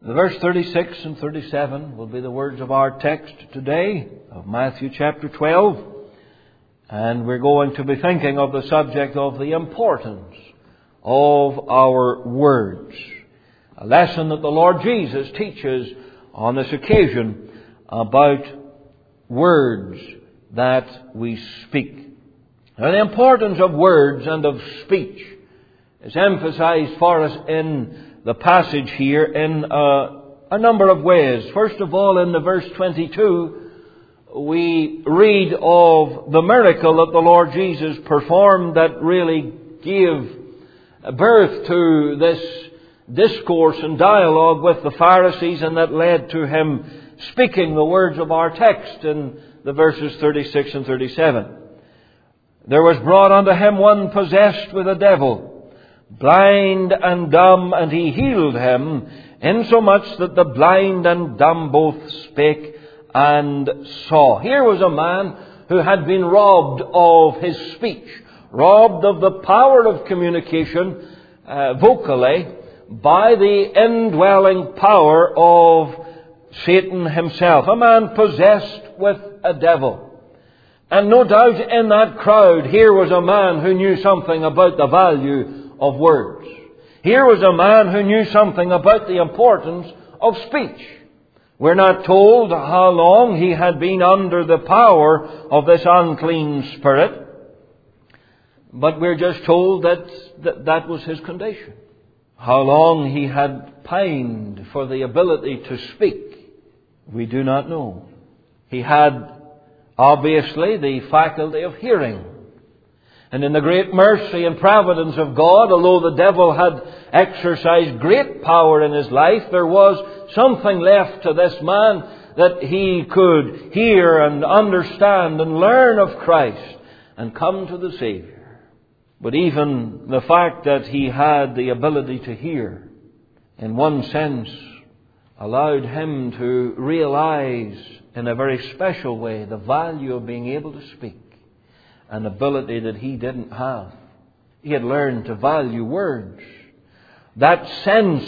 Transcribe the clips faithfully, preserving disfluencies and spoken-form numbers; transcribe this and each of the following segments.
The verse thirty-six and thirty-seven will be the words of our text today of Matthew chapter twelve. And we're going to be thinking of the subject of the importance of our words. A lesson that the Lord Jesus teaches on this occasion about words that we speak. Now, the importance of words and of speech is emphasized for us in the passage here in a, a number of ways. First of all, in the verse twenty-two, we read of the miracle that the Lord Jesus performed that really gave birth to this discourse and dialogue with the Pharisees, and that led to Him speaking the words of our text in the verses thirty-six and thirty-seven. There was brought unto Him one possessed with a devil, blind and dumb, and He healed him, insomuch that the blind and dumb both spake and saw. Here was a man who had been robbed of his speech, robbed of the power of communication uh, vocally by the indwelling power of Satan himself. A man possessed with a devil. And no doubt in that crowd, here was a man who knew something about the value of words. Here was a man who knew something about the importance of speech. We're not told how long he had been under the power of this unclean spirit, but we're just told that that, that was his condition. How long he had pined for the ability to speak, we do not know. He had obviously the faculty of hearing. And in the great mercy and providence of God, although the devil had exercised great power in his life, there was something left to this man that he could hear and understand and learn of Christ and come to the Savior. But even the fact that he had the ability to hear, in one sense, allowed him to realize in a very special way the value of being able to speak. An ability that he didn't have. He had learned to value words. That sense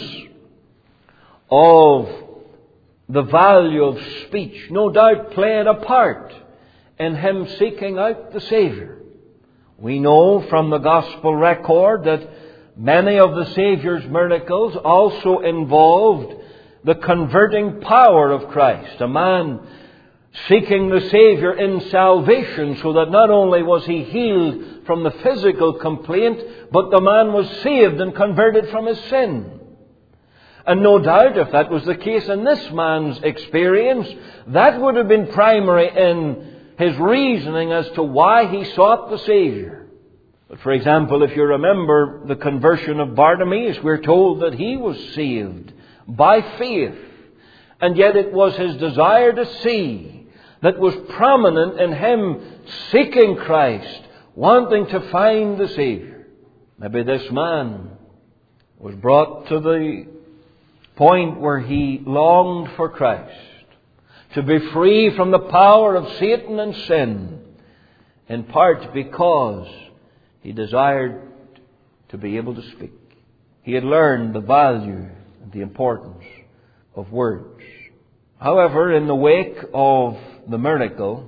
of the value of speech no doubt played a part in him seeking out the Savior. We know from the Gospel record that many of the Savior's miracles also involved the converting power of Christ. A man seeking the Savior in salvation, so that not only was he healed from the physical complaint, but the man was saved and converted from his sin. And no doubt, if that was the case in this man's experience, that would have been primary in his reasoning as to why he sought the Savior. But for example, if you remember the conversion of Bartimaeus, we're told that he was saved by faith. And yet it was his desire to see that was prominent in him seeking Christ, wanting to find the Savior. Maybe this man was brought to the point where he longed for Christ, to be free from the power of Satan and sin, in part because he desired to be able to speak. He had learned the value and the importance of words. However, in the wake of the miracle,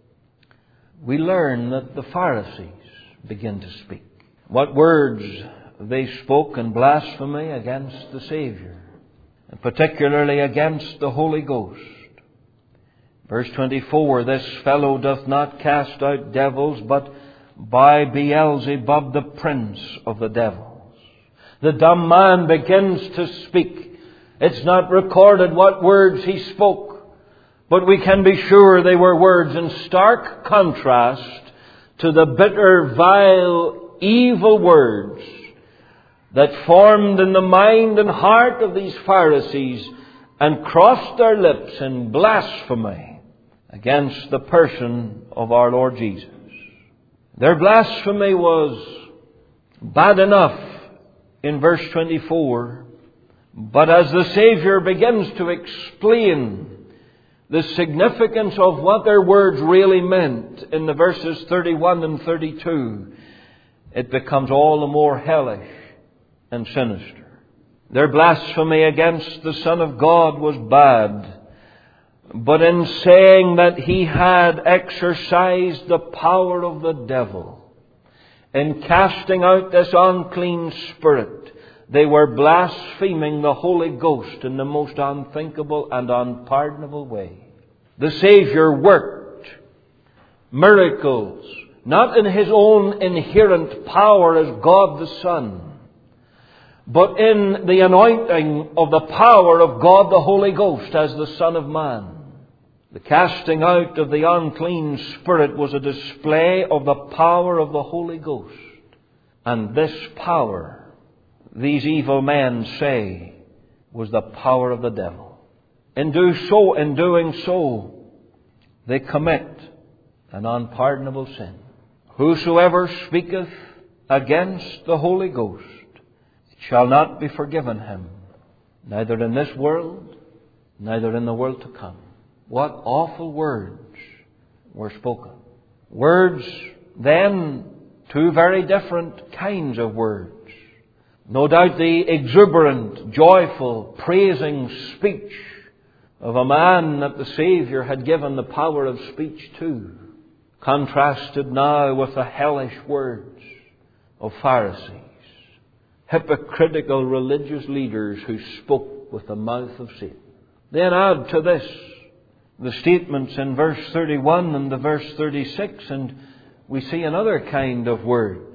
we learn that the Pharisees begin to speak. What words they spoke in blasphemy against the Savior, and particularly against the Holy Ghost. Verse twenty-four, this fellow doth not cast out devils, but by Beelzebub, the prince of the devils. The dumb man begins to speak. It's not recorded what words he spoke, but we can be sure they were words in stark contrast to the bitter, vile, evil words that formed in the mind and heart of these Pharisees and crossed their lips in blasphemy against the person of our Lord Jesus. Their blasphemy was bad enough in verse twenty-four, but as the Savior begins to explain the significance of what their words really meant in the verses thirty-one and thirty-two, it becomes all the more hellish and sinister. Their blasphemy against the Son of God was bad. But in saying that He had exercised the power of the devil, in casting out this unclean spirit, they were blaspheming the Holy Ghost in the most unthinkable and unpardonable way. The Savior worked miracles, not in His own inherent power as God the Son, but in the anointing of the power of God the Holy Ghost as the Son of Man. The casting out of the unclean spirit was a display of the power of the Holy Ghost. And this power, these evil men say, was the power of the devil. In do so, in doing so, they commit an unpardonable sin. Whosoever speaketh against the Holy Ghost, it shall not be forgiven him, neither in this world, neither in the world to come. What awful words were spoken. Words, then, two very different kinds of words. No doubt the exuberant, joyful, praising speech of a man that the Savior had given the power of speech to, contrasted now with the hellish words of Pharisees, hypocritical religious leaders who spoke with the mouth of Satan. Then add to this the statements in verse thirty-one and the verse thirty-six, and we see another kind of words.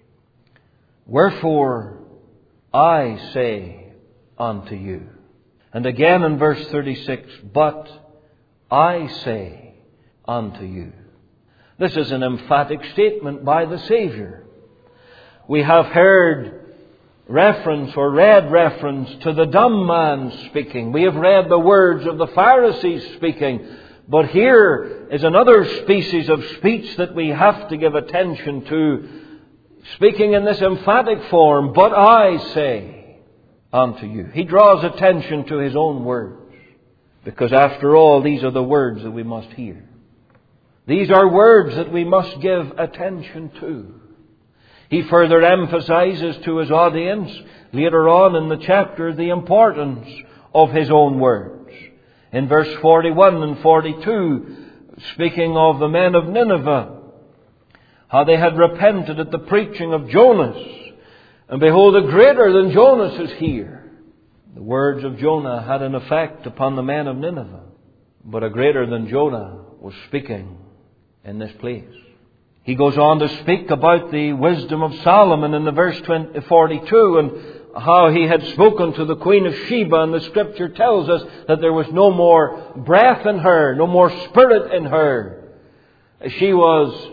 Wherefore I say unto you. And again in verse thirty-six, but I say unto you. This is an emphatic statement by the Savior. We have heard reference or read reference to the dumb man speaking. We have read the words of the Pharisees speaking. But here is another species of speech that we have to give attention to, speaking in this emphatic form, but I say unto you. He draws attention to His own words, because after all, these are the words that we must hear. These are words that we must give attention to. He further emphasizes to His audience later on in the chapter the importance of His own words. In verse forty-one and forty-two, speaking of the men of Nineveh, how they had repented at the preaching of Jonas, and behold, a greater than Jonas is here. The words of Jonah had an effect upon the men of Nineveh, but a greater than Jonah was speaking in this place. He goes on to speak about the wisdom of Solomon in the verse forty-two, and how he had spoken to the Queen of Sheba, and the Scripture tells us that there was no more breath in her, no more spirit in her. She was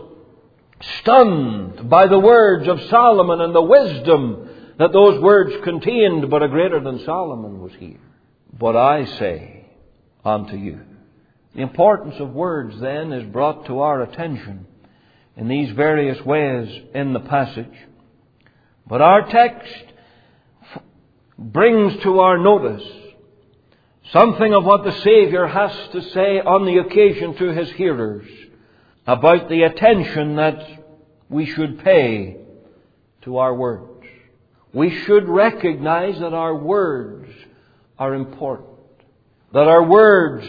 stunned by the words of Solomon and the wisdom that those words contained, but a greater than Solomon was here. But I say unto you. The importance of words then is brought to our attention in these various ways in the passage. But our text f- brings to our notice something of what the Savior has to say on the occasion to His hearers about the attention that we should pay to our words. We should recognize that our words are important, that our words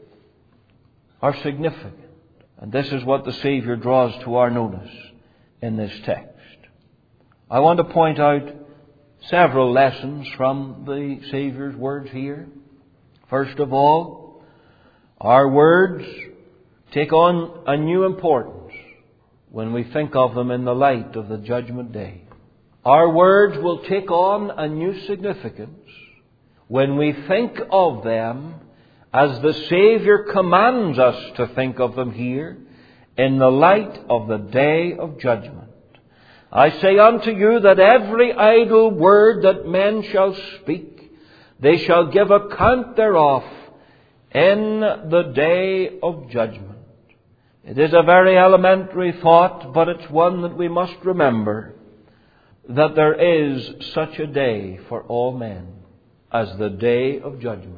are significant. And this is what the Savior draws to our notice in this text. I want to point out several lessons from the Savior's words here. First of all, our words take on a new importance when we think of them in the light of the judgment day. Our words will take on a new significance when we think of them as the Savior commands us to think of them here, in the light of the day of judgment. I say unto you that every idle word that men shall speak, they shall give account thereof in the day of judgment. It is a very elementary thought, but it's one that we must remember, that there is such a day for all men as the day of judgment.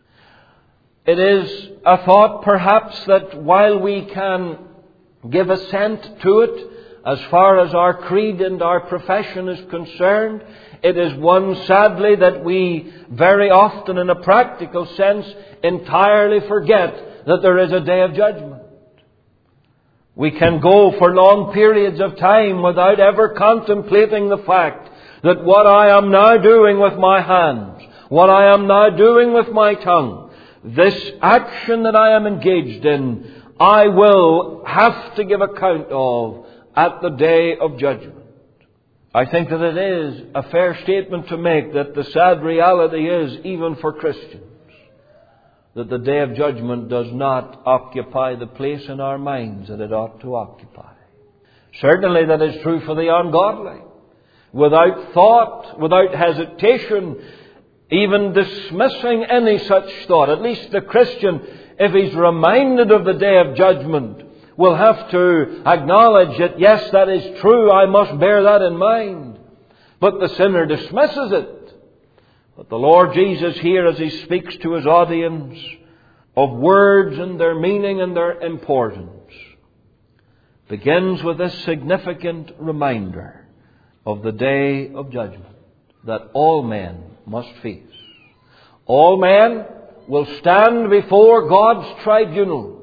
It is a thought perhaps that while we can give assent to it as far as our creed and our profession is concerned, it is one, sadly, that we very often, in a practical sense, entirely forget that there is a day of judgment. We can go for long periods of time without ever contemplating the fact that what I am now doing with my hands, what I am now doing with my tongue, this action that I am engaged in, I will have to give account of at the day of judgment. I think that it is a fair statement to make that the sad reality is, even for Christians, that the day of judgment does not occupy the place in our minds that it ought to occupy. Certainly that is true for the ungodly. Without thought, without hesitation, even dismissing any such thought, at least the Christian, if he's reminded of the day of judgment, will have to acknowledge that, yes, that is true, I must bear that in mind. But the sinner dismisses it. But the Lord Jesus here, as He speaks to His audience of words and their meaning and their importance, begins with this significant reminder of the day of judgment that all men must face. All men will stand before God's tribunal.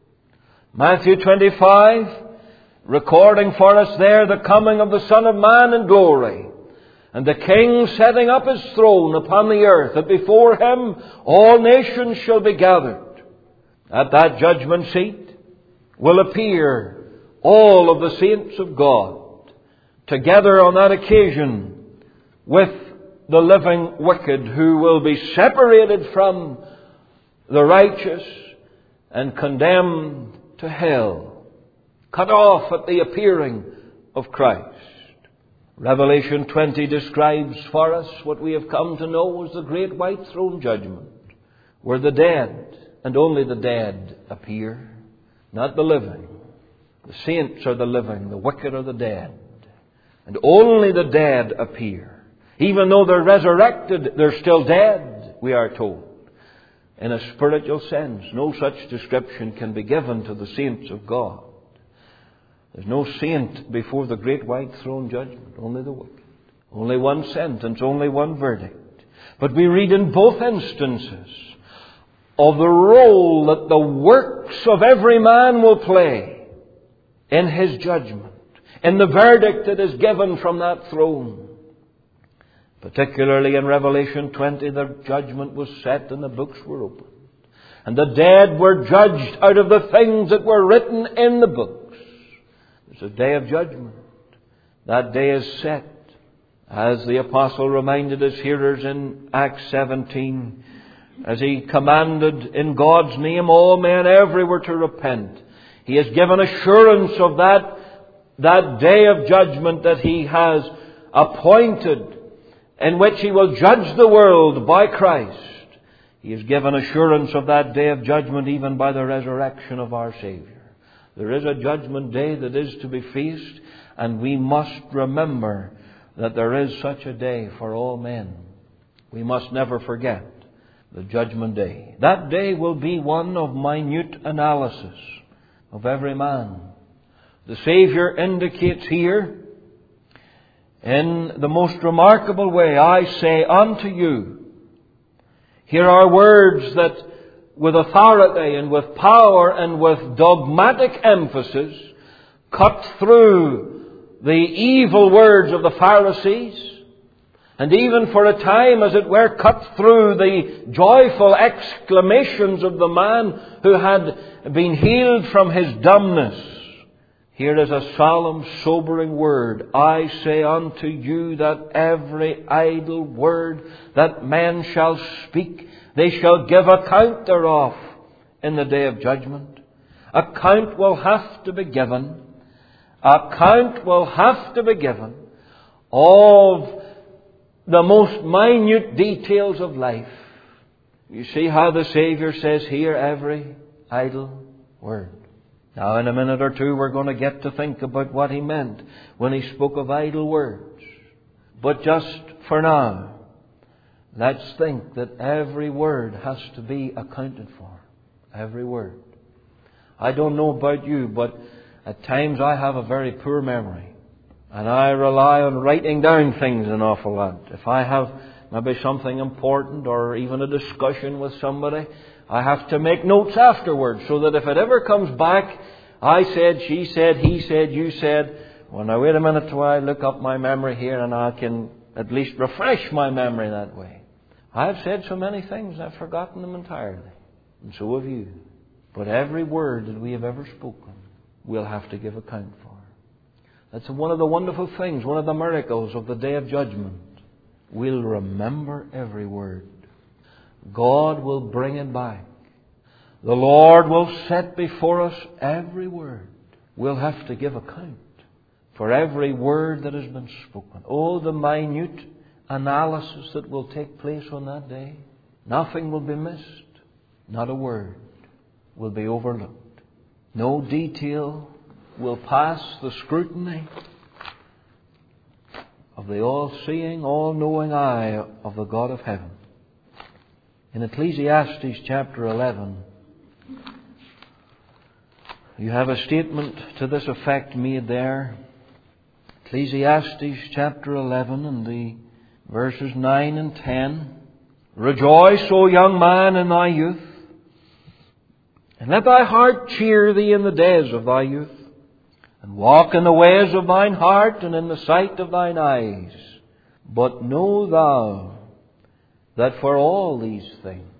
Matthew twenty-five, recording for us there the coming of the Son of Man in glory, and the King setting up His throne upon the earth, that before Him all nations shall be gathered. At that judgment seat will appear all of the saints of God, together on that occasion with the living wicked, who will be separated from the righteous and condemned to hell, cut off at the appearing of Christ. Revelation twenty describes for us what we have come to know as the great white throne judgment, where the dead, and only the dead, appear, not the living. The saints are the living, the wicked are the dead. And only the dead appear. Even though they're resurrected, they're still dead, we are told. In a spiritual sense, no such description can be given to the saints of God. There's no saint before the great white throne judgment, only the wicked. Only one sentence, only one verdict. But we read in both instances of the role that the works of every man will play in his judgment, in the verdict that is given from that throne. Particularly in Revelation twenty, the judgment was set and the books were opened. And the dead were judged out of the things that were written in the books. It's a day of judgment. That day is set, as the Apostle reminded his hearers in Acts seventeen, as he commanded in God's name all men everywhere to repent. He has given assurance of that, that day of judgment that He has appointed, in which He will judge the world by Christ. He has given assurance of that day of judgment even by the resurrection of our Savior. There is a judgment day that is to be faced, and we must remember that there is such a day for all men. We must never forget the judgment day. That day will be one of minute analysis of every man. The Savior indicates here in the most remarkable way, I say unto you. Here are words that with authority and with power and with dogmatic emphasis cut through the evil words of the Pharisees, and even for a time, as it were, cut through the joyful exclamations of the man who had been healed from his dumbness. Here is a solemn, sobering word. I say unto you that every idle word that men shall speak, they shall give account thereof in the day of judgment. Account will have to be given. Account will have to be given of the most minute details of life. You see how the Savior says here, every idle word. Now, in a minute or two, we're going to get to think about what He meant when He spoke of idle words. But just for now, let's think that every word has to be accounted for. Every word. I don't know about you, but At times I have a very poor memory, and I rely on writing down things an awful lot. If I have maybe something important or even a discussion with somebody, I have to make notes afterwards so that if it ever comes back, I said, she said, he said, you said, well, now wait a minute till I look up my memory here and I can at least refresh my memory that way. I have said so many things, I've forgotten them entirely. And so have you. But every word that we have ever spoken, we'll have to give account for. That's one of the wonderful things, one of the miracles of the Day of Judgment. We'll remember every word. God will bring it back. The Lord will set before us every word. We'll have to give account for every word that has been spoken. Oh, the minute analysis that will take place on that day. Nothing will be missed. Not a word will be overlooked. No detail will pass the scrutiny of the all-seeing, all-knowing eye of the God of heaven. In Ecclesiastes chapter eleven, you have a statement to this effect made there. Ecclesiastes chapter eleven and the verses nine and ten. Rejoice, O young man, in thy youth, and let thy heart cheer thee in the days of thy youth, and walk in the ways of thine heart and in the sight of thine eyes. But know thou that for all these things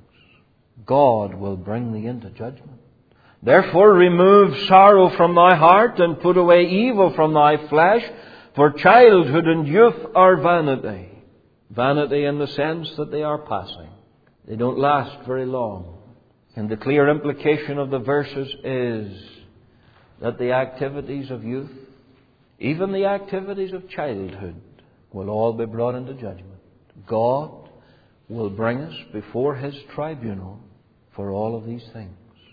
God will bring thee into judgment. Therefore remove sorrow from thy heart and put away evil from thy flesh, for childhood and youth are vanity. Vanity in the sense that they are passing. They don't last very long. And the clear implication of the verses is that the activities of youth, even the activities of childhood, will all be brought into judgment. God will bring us before His tribunal for all of these things.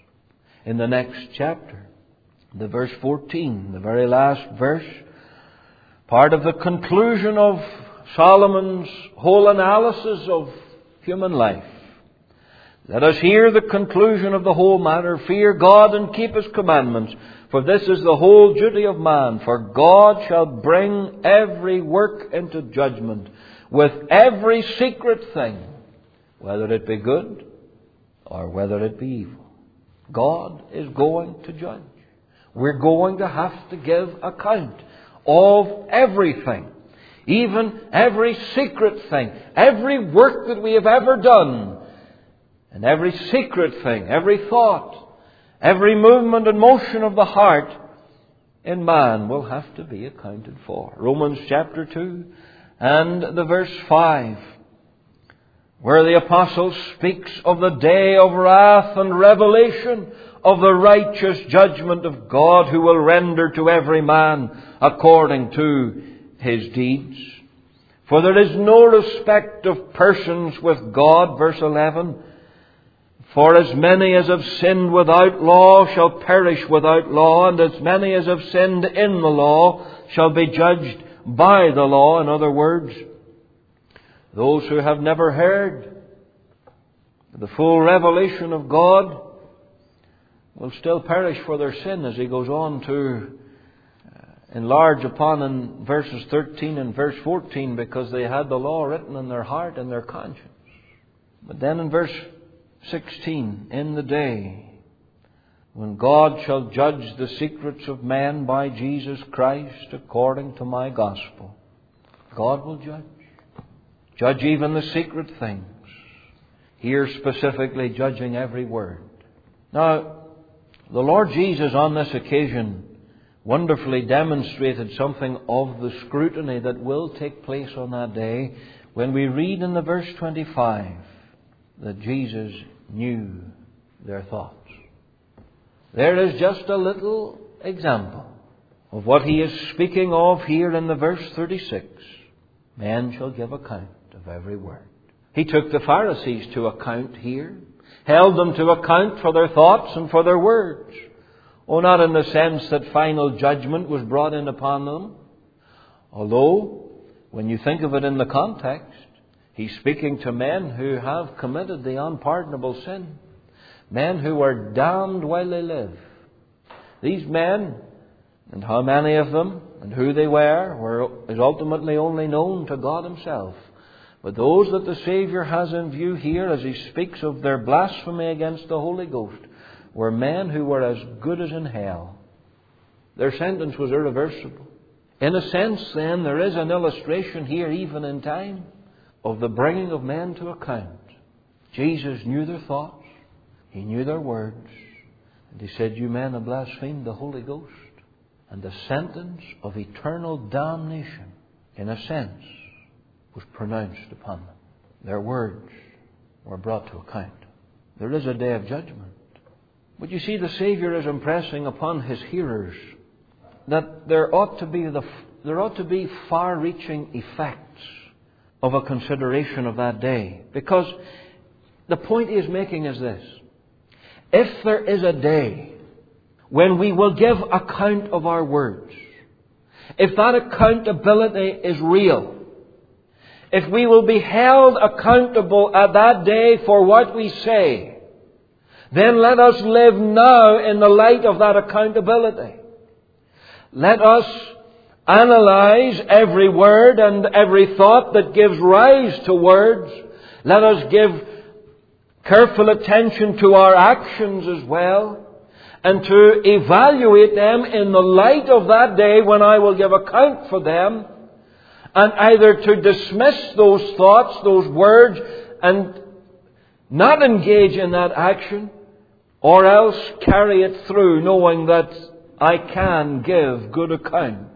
In the next chapter, the verse fourteen, the very last verse, part of the conclusion of Solomon's whole analysis of human life. Let us hear the conclusion of the whole matter. Fear God and keep His commandments, for this is the whole duty of man. For God shall bring every work into judgment with every secret thing, whether it be good or whether it be evil. God is going to judge. We're going to have to give account of everything. Even every secret thing. Every work that we have ever done. And every secret thing, every thought, every movement and motion of the heart in man will have to be accounted for. Romans chapter two and the verse five, where the apostle speaks of the day of wrath and revelation of the righteous judgment of God, who will render to every man according to his deeds. For there is no respect of persons with God, verse eleven. For as many as have sinned without law shall perish without law, and as many as have sinned in the law shall be judged by the law. In other words, those who have never heard the full revelation of God will still perish for their sin, as he goes on to enlarge upon in verses thirteen and verse fourteen, because they had the law written in their heart and their conscience. But then in verse sixteen, in the day when God shall judge the secrets of men by Jesus Christ according to my gospel, God will judge. Judge even the secret things. Here specifically judging every word. Now, the Lord Jesus on this occasion wonderfully demonstrated something of the scrutiny that will take place on that day when we read in the verse twenty-five that Jesus knew their thoughts. There is just a little example of what he is speaking of here in the verse thirty-six. Men shall give account of every word. He took the Pharisees to account here, held them to account for their thoughts and for their words. Oh, not in the sense that final judgment was brought in upon them. Although, when you think of it in the context, he's speaking to men who have committed the unpardonable sin. Men who are damned while they live. These men And how many of them and who they were, were is ultimately only known to God Himself. But those that the Saviour has in view here as He speaks of their blasphemy against the Holy Ghost were men who were as good as in hell. Their sentence was irreversible. In a sense, then, there is an illustration here, even in time, of the bringing of men to account. Jesus knew their thoughts. He knew their words. And He said, "You men have blasphemed the Holy Ghost." And the sentence of eternal damnation, in a sense, was pronounced upon them. Their words were brought to account. There is a day of judgment. But you see, the Saviour is impressing upon His hearers that there ought to be the there ought to be far-reaching effects of a consideration of that day. Because the point He is making is this: if there is a day when we will give account of our words, if that accountability is real, if we will be held accountable at that day for what we say, then let us live now in the light of that accountability. Let us analyze every word and every thought that gives rise to words. Let us give careful attention to our actions as well, and to evaluate them in the light of that day when I will give account for them, and either to dismiss those thoughts, those words, and not engage in that action, or else carry it through knowing that I can give good account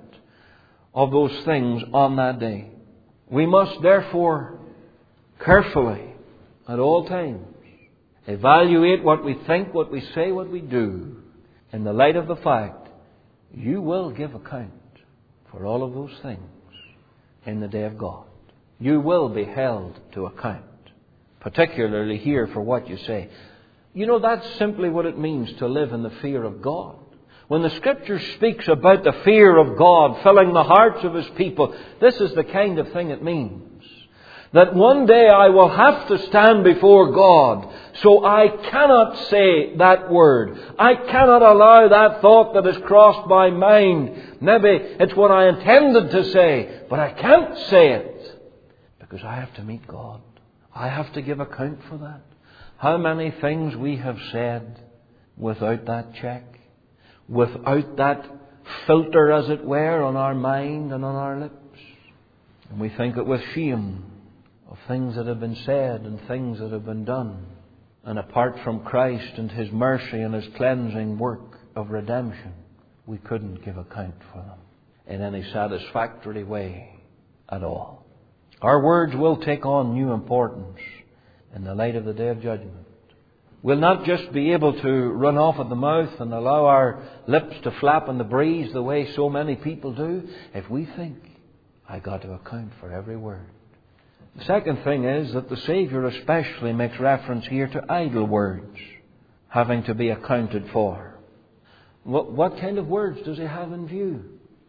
of those things on that day. We must therefore carefully, at all times, evaluate what we think, what we say, what we do, in the light of the fact you will give account for all of those things in the day of God. You will be held to account, particularly here for what you say. You know, that's simply what it means to live in the fear of God. When the Scripture speaks about the fear of God filling the hearts of His people, this is the kind of thing it means. That one day I will have to stand before God, so I cannot say that word. I cannot allow that thought that has crossed my mind. Maybe it's what I intended to say, but I can't say it because I have to meet God. I have to give account for that. How many things we have said without that check, without that filter, as it were, on our mind and on our lips. And we think it with shame of things that have been said and things that have been done. And apart from Christ and His mercy and His cleansing work of redemption, we couldn't give account for them in any satisfactory way at all. Our words will take on new importance in the light of the day of judgment. We'll not just be able to run off at the mouth and allow our lips to flap in the breeze the way so many people do. If we think, I got to account for every word. The second thing is that the Saviour especially makes reference here to idle words having to be accounted for. What, what kind of words does He have in view?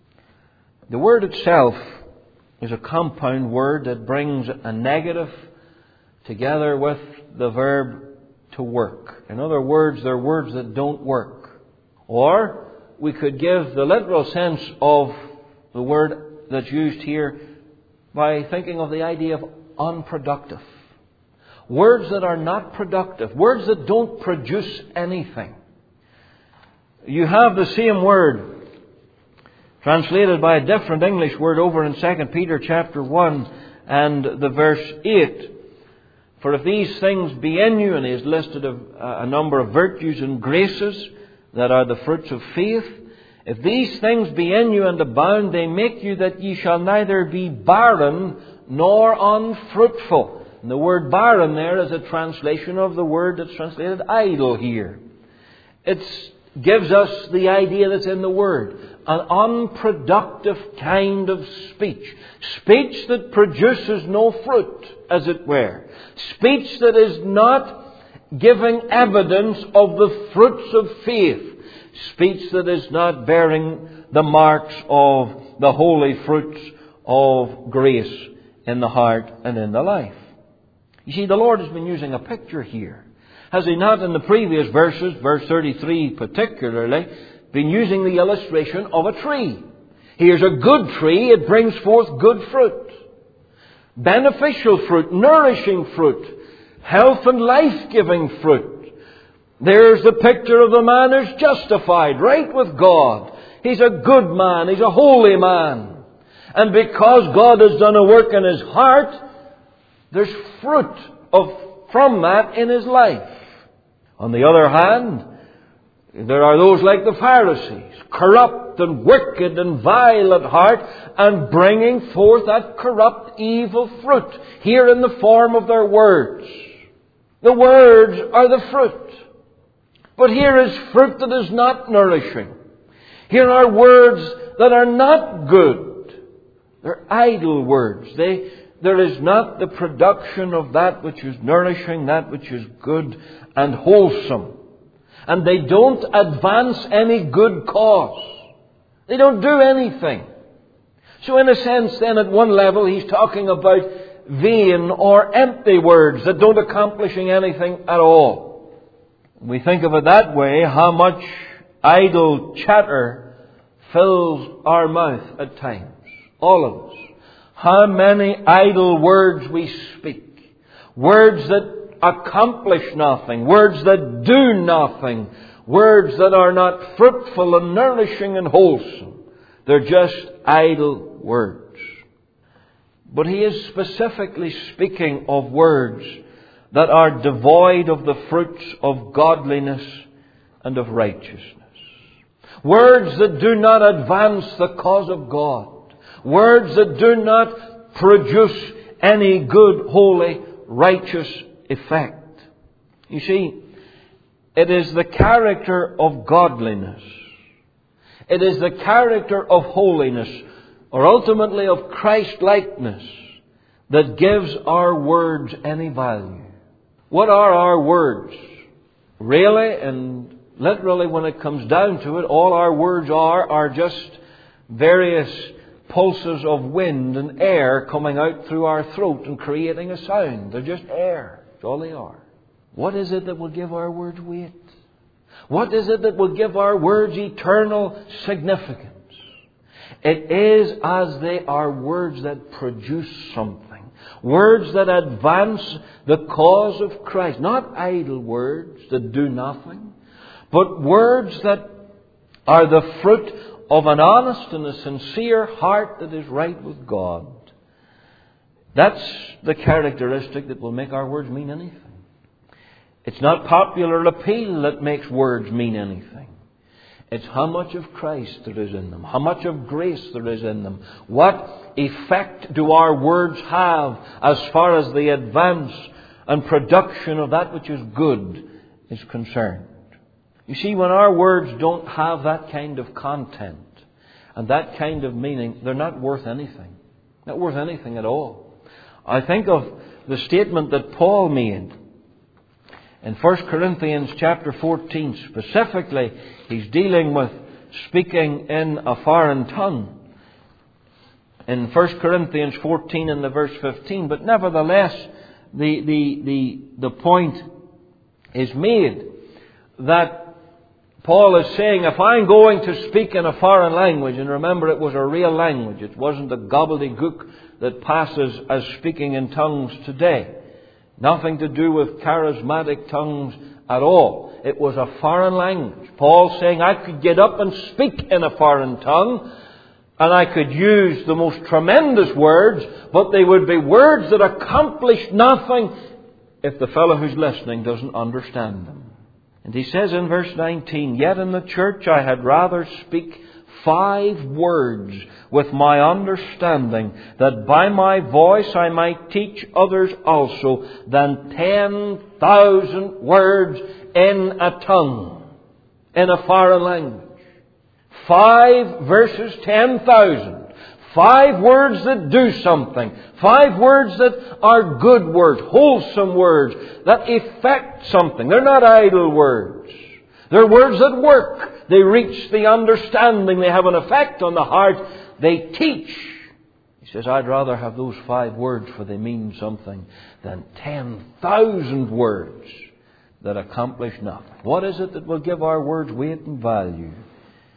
The word itself is a compound word that brings a negative together with the verb to work. In other words, they're words that don't work. Or we could give the literal sense of the word that's used here by thinking of the idea of unproductive. Words that are not productive. Words that don't produce anything. You have the same word translated by a different English word over in Second Peter chapter one and the verse eight. For if these things be in you, and he has listed a, a number of virtues and graces that are the fruits of faith. If these things be in you and abound, they make you that ye shall neither be barren nor unfruitful. And the word barren there is a translation of the word that's translated idle here. It gives us the idea that's in the word. An unproductive kind of speech. Speech that produces no fruit, as it were. Speech that is not giving evidence of the fruits of faith. Speech that is not bearing the marks of the holy fruits of grace in the heart and in the life. You see, the Lord has been using a picture here. Has He not in the previous verses, verse thirty-three particularly, been using the illustration of a tree. Here's a good tree. It brings forth good fruit. Beneficial fruit, nourishing fruit, health and life-giving fruit. There's the picture of the man who's justified, right with God. He's a good man. He's a holy man. And because God has done a work in his heart, there's fruit of, from that in his life. On the other hand, there are those like the Pharisees, corrupt and wicked and vile at heart, and bringing forth that corrupt, evil fruit, here in the form of their words. The words are the fruit. But here is fruit that is not nourishing. Here are words that are not good. They're idle words. They, there is not the production of that which is nourishing, that which is good and wholesome. And they don't advance any good cause. They don't do anything. So in a sense then, at one level, he's talking about vain or empty words that don't accomplish anything at all. We think of it that way, how much idle chatter fills our mouth at times. All of us. How many idle words we speak. Words that accomplish nothing. Words that do nothing. Words that are not fruitful and nourishing and wholesome. They're just idle words. But he is specifically speaking of words that are devoid of the fruits of godliness and of righteousness. Words that do not advance the cause of God. Words that do not produce any good, holy, righteous effect. You see, it is the character of godliness. It is the character of holiness, or ultimately of Christ-likeness, that gives our words any value. What are our words? Really and literally, when it comes down to it, all our words are are just various pulses of wind and air coming out through our throat and creating a sound. They're just air. That's all they are. What is it that will give our words weight? What is it that will give our words eternal significance? It is as they are words that produce something. Words that advance the cause of Christ. Not idle words that do nothing, but words that are the fruit of an honest and a sincere heart that is right with God. That's the characteristic that will make our words mean anything. It's not popular appeal that makes words mean anything. It's how much of Christ there is in them. How much of grace there is in them. What effect do our words have as far as the advance and production of that which is good is concerned. You see, when our words don't have that kind of content and that kind of meaning, they're not worth anything. Not worth anything at all. I think of the statement that Paul made in First Corinthians chapter fourteen. Specifically, he's dealing with speaking in a foreign tongue. In First Corinthians fourteen and the verse fifteen. But nevertheless, the, the, the, the point is made that Paul is saying, if I'm going to speak in a foreign language, and remember it was a real language, it wasn't a gobbledygook that passes as speaking in tongues today. Nothing to do with charismatic tongues at all. It was a foreign language. Paul saying, I could get up and speak in a foreign tongue, and I could use the most tremendous words, but they would be words that accomplish nothing if the fellow who's listening doesn't understand them. And he says in verse nineteen, yet in the church I had rather speak five words with my understanding, that by my voice I might teach others also, than ten thousand words in a tongue, in a foreign language. Five versus ten thousand. Five words that do something. Five words that are good words, wholesome words, that effect something. They're not idle words. They're words that work. They reach the understanding. They have an effect on the heart. They teach. He says, I'd rather have those five words, for they mean something, than ten thousand words that accomplish nothing. What is it that will give our words weight and value?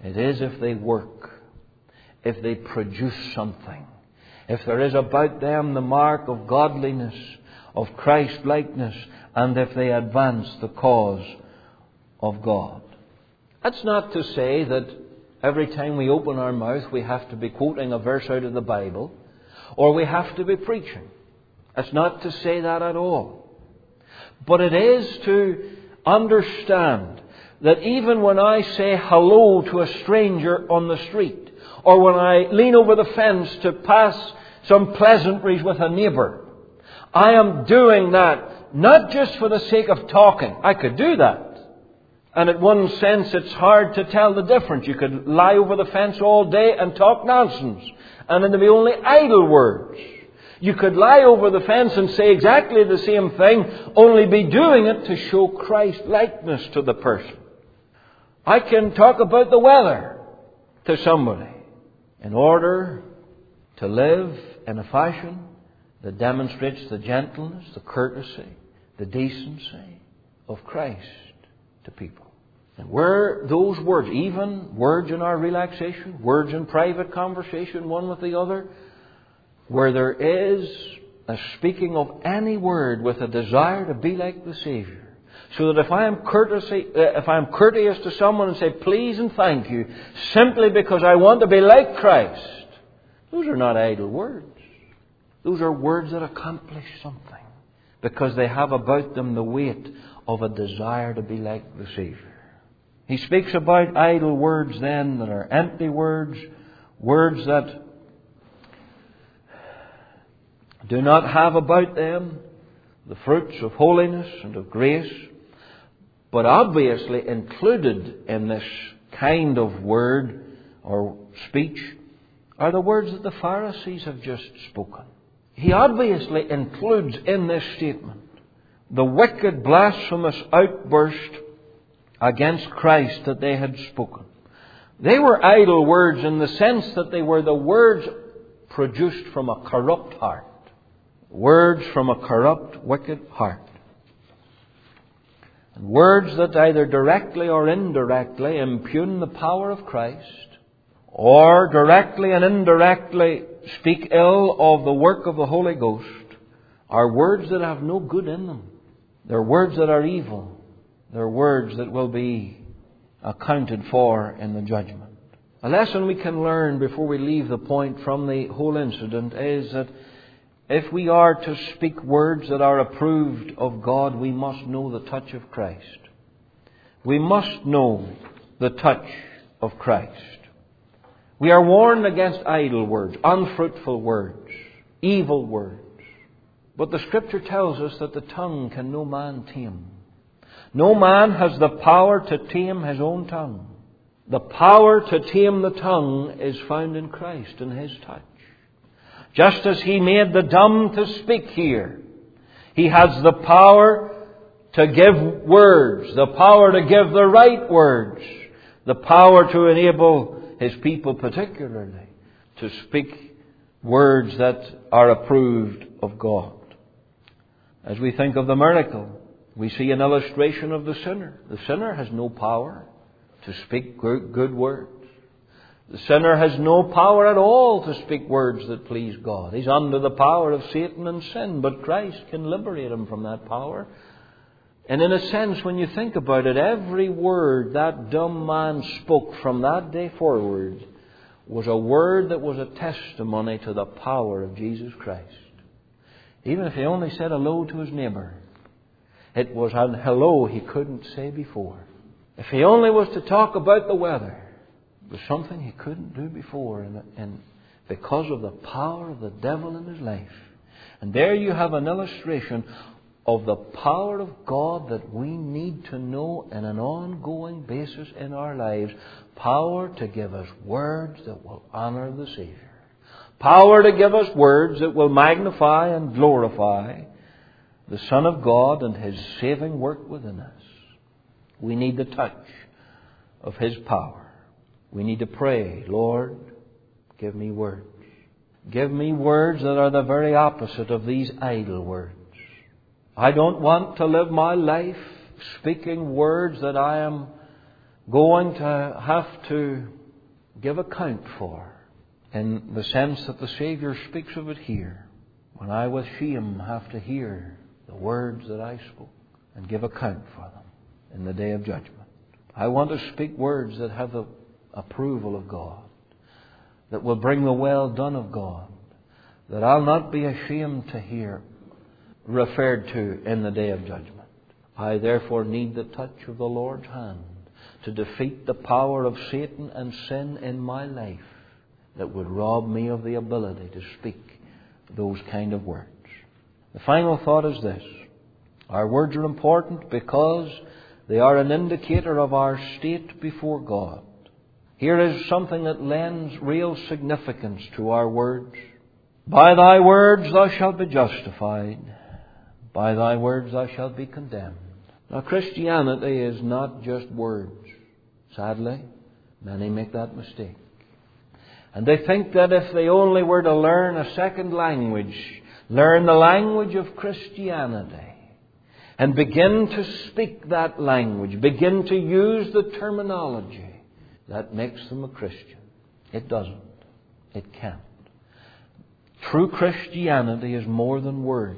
It is if they work, if they produce something, if there is about them the mark of godliness, of Christ-likeness, and if they advance the cause of God. That's not to say that every time we open our mouth we have to be quoting a verse out of the Bible, or we have to be preaching. That's not to say that at all. But it is to understand that even when I say hello to a stranger on the street, or when I lean over the fence to pass some pleasantries with a neighbour, I am doing that not just for the sake of talking. I could do that. And in one sense it's hard to tell the difference. You could lie over the fence all day and talk nonsense, and it'll be only idle words. You could lie over the fence and say exactly the same thing, only be doing it to show Christ-likeness to the person. I can talk about the weather to somebody in order to live in a fashion that demonstrates the gentleness, the courtesy, the decency of Christ to people. And where those words, even words in our relaxation, words in private conversation one with the other, where there is a speaking of any word with a desire to be like the Saviour, so that if I am courtesy, uh, if I am courteous to someone and say please and thank you, simply because I want to be like Christ, those are not idle words. Those are words that accomplish something, because they have about them the weight of a desire to be like the Saviour. He speaks about idle words then that are empty words, words that do not have about them the fruits of holiness and of grace. But obviously included in this kind of word or speech are the words that the Pharisees have just spoken. He obviously includes in this statement the wicked, blasphemous outburst against Christ that they had spoken. They were idle words in the sense that they were the words produced from a corrupt heart. Words from a corrupt, wicked heart. And words that either directly or indirectly impugn the power of Christ, or directly and indirectly speak ill of the work of the Holy Ghost, are words that have no good in them. They're words that are evil. They're words that will be accounted for in the judgment. A lesson we can learn before we leave the point from the whole incident is that if we are to speak words that are approved of God, we must know the touch of Christ. We must know the touch of Christ. We are warned against idle words, unfruitful words, evil words. But the Scripture tells us that the tongue can no man tame. No man has the power to tame his own tongue. The power to tame the tongue is found in Christ and His touch. Just as He made the dumb to speak here, He has the power to give words, the power to give the right words, the power to enable His people particularly to speak words that are approved of God. As we think of the miracle, we see an illustration of the sinner. The sinner has no power to speak good words. The sinner has no power at all to speak words that please God. He's under the power of Satan and sin, but Christ can liberate him from that power. And in a sense, when you think about it, every word that dumb man spoke from that day forward was a word that was a testimony to the power of Jesus Christ. Even if he only said hello to his neighbour, it was an hello he couldn't say before. If he only was to talk about the weather, it was something he couldn't do before, and, and because of the power of the devil in his life. And there you have an illustration of the power of God that we need to know on an ongoing basis in our lives. Power to give us words that will honour the Saviour. Power to give us words that will magnify and glorify the Son of God and His saving work within us. We need the touch of His power. We need to pray, Lord, give me words. Give me words that are the very opposite of these idle words. I don't want to live my life speaking words that I am going to have to give account for, in the sense that the Saviour speaks of it here. When I with shame have to hear the words that I spoke and give account for them in the day of judgment. I want to speak words that have the approval of God, that will bring the well done of God, that I'll not be ashamed to hear referred to in the day of judgment. I therefore need the touch of the Lord's hand to defeat the power of Satan and sin in my life that would rob me of the ability to speak those kind of words. The final thought is this. Our words are important because they are an indicator of our state before God. Here is something that lends real significance to our words. By thy words thou shalt be justified. By thy words thou shalt be condemned. Now, Christianity is not just words. Sadly, many make that mistake. And they think that if they only were to learn a second language, learn the language of Christianity, and begin to speak that language, begin to use the terminology, that makes them a Christian. It doesn't. It can't. True Christianity is more than words.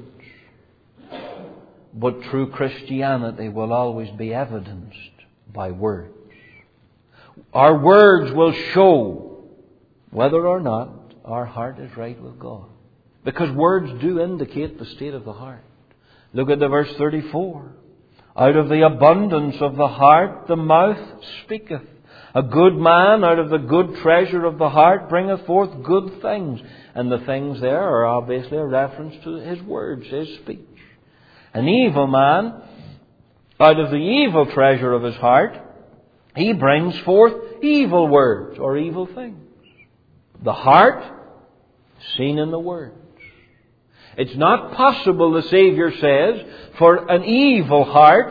But true Christianity will always be evidenced by words. Our words will show whether or not our heart is right with God. Because words do indicate the state of the heart. Look at the verse thirty-four. Out of the abundance of the heart the mouth speaketh. A good man out of the good treasure of the heart bringeth forth good things. And the things there are obviously a reference to his words, his speech. An evil man, out of the evil treasure of his heart, he brings forth evil words or evil things. The heart is seen in the words. It's not possible, the Saviour says, for an evil heart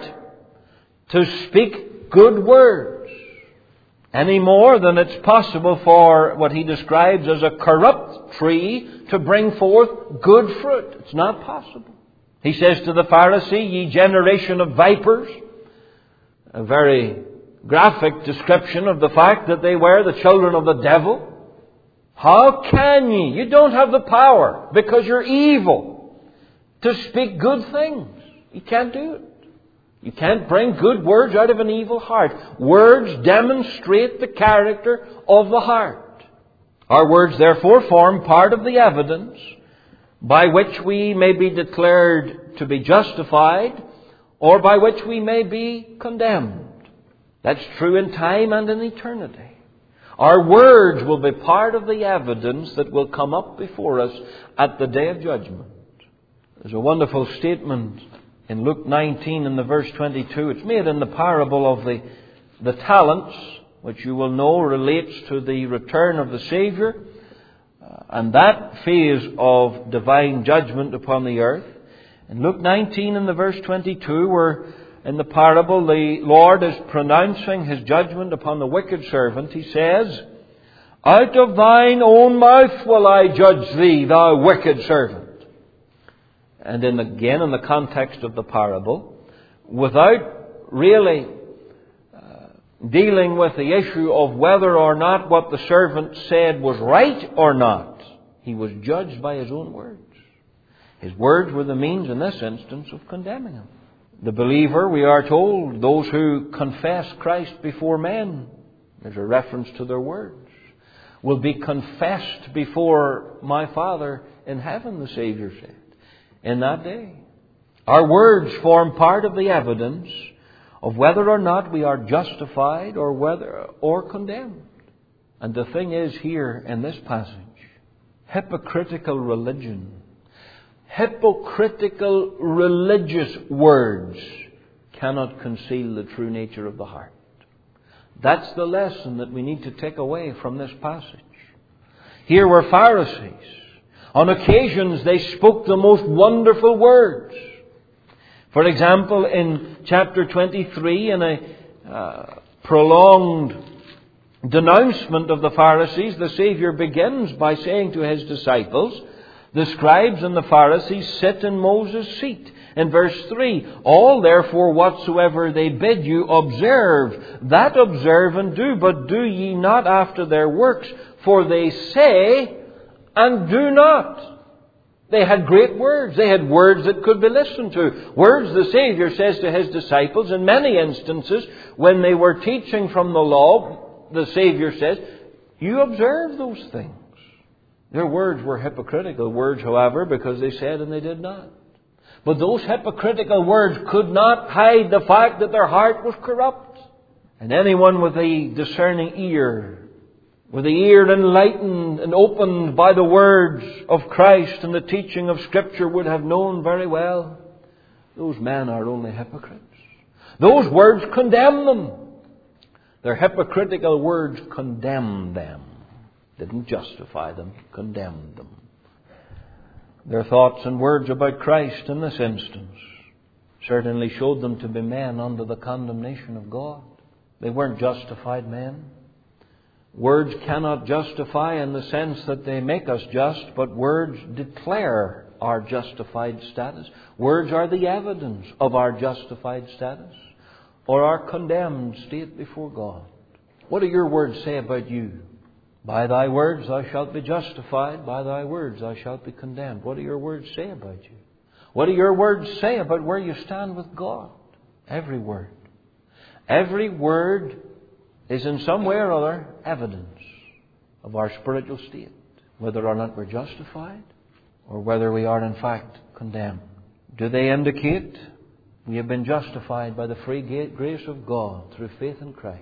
to speak good words, any more than it's possible for what he describes as a corrupt tree to bring forth good fruit. It's not possible. He says to the Pharisee, ye generation of vipers, a very graphic description of the fact that they were the children of the devil. How can ye? You don't have the power, because you're evil, to speak good things. You can't do it. You can't bring good words out of an evil heart. Words demonstrate the character of the heart. Our words, therefore, form part of the evidence by which we may be declared to be justified, or by which we may be condemned. That's true in time and in eternity. Our words will be part of the evidence that will come up before us at the day of judgment. There's a wonderful statement in Luke nineteen in the verse twenty-two. It's made in the parable of the, the talents, which you will know relates to the return of the Saviour, uh, and that phase of divine judgment upon the earth. In Luke nineteen in the verse twenty-two, where in the parable the Lord is pronouncing His judgment upon the wicked servant, He says, out of thine own mouth will I judge thee, thou wicked servant. And then again, in the context of the parable, without really uh, dealing with the issue of whether or not what the servant said was right or not, he was judged by his own words. His words were the means, in this instance, of condemning him. The believer, we are told, those who confess Christ before men, there's a reference to their words, will be confessed before my Father in heaven, the Saviour said, in that day. Our words form part of the evidence of whether or not we are justified or whether or condemned. And the thing is here in this passage, hypocritical religion, hypocritical religious words cannot conceal the true nature of the heart. That's the lesson that we need to take away from this passage. Here were Pharisees. On occasions they spoke the most wonderful words. For example, in chapter twenty-three, in a uh, prolonged denouncement of the Pharisees, the Saviour begins by saying to His disciples, the scribes and the Pharisees sit in Moses' seat. In verse three, all therefore whatsoever they bid you, observe, that observe and do, but do ye not after their works, for they say and do not. They had great words. They had words that could be listened to. Words, the Saviour says to His disciples, in many instances, when they were teaching from the law, the Saviour says, you observe those things. Their words were hypocritical words, however, because they said and they did not. But those hypocritical words could not hide the fact that their heart was corrupt. And anyone with a discerning ear, with the ear enlightened and opened by the words of Christ and the teaching of Scripture, would have known very well, those men are only hypocrites. Those words condemn them. Their hypocritical words condemned them. Didn't justify them, condemned them. Their thoughts and words about Christ in this instance certainly showed them to be men under the condemnation of God. They weren't justified men. Words cannot justify in the sense that they make us just, but words declare our justified status. Words are the evidence of our justified status or our condemned state before God. What do your words say about you? By thy words thou shalt be justified, by thy words thou shalt be condemned. What do your words say about you? What do your words say about where you stand with God? Every word. Every word is in some way or other evidence of our spiritual state, whether or not we're justified or whether we are in fact condemned. Do they indicate we have been justified by the free grace of God through faith in Christ?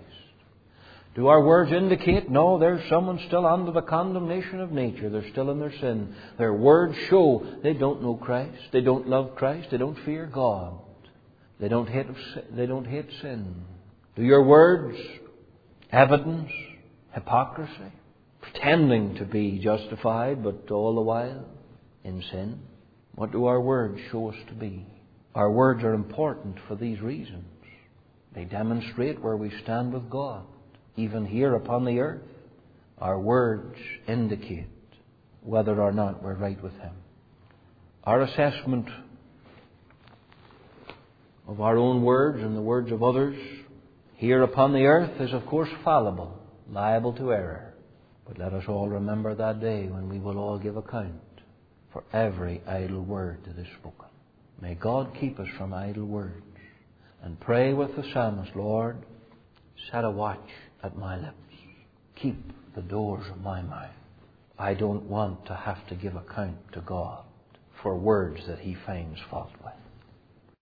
Do our words indicate, no, there's someone still under the condemnation of nature. They're still in their sin. Their words show they don't know Christ. They don't love Christ. They don't fear God. They don't hate, they don't hate sin. Do your words evidence hypocrisy? Pretending to be justified, but all the while in sin? What do our words show us to be? Our words are important for these reasons. They demonstrate where we stand with God. Even here upon the earth, our words indicate whether or not we're right with Him. Our assessment of our own words and the words of others here upon the earth is, of course, fallible, liable to error. But let us all remember that day when we will all give account for every idle word that is spoken. May God keep us from idle words. And pray with the psalmist, Lord, set a watch at my lips. Keep the doors of my mouth. I don't want to have to give account to God for words that He finds fault with.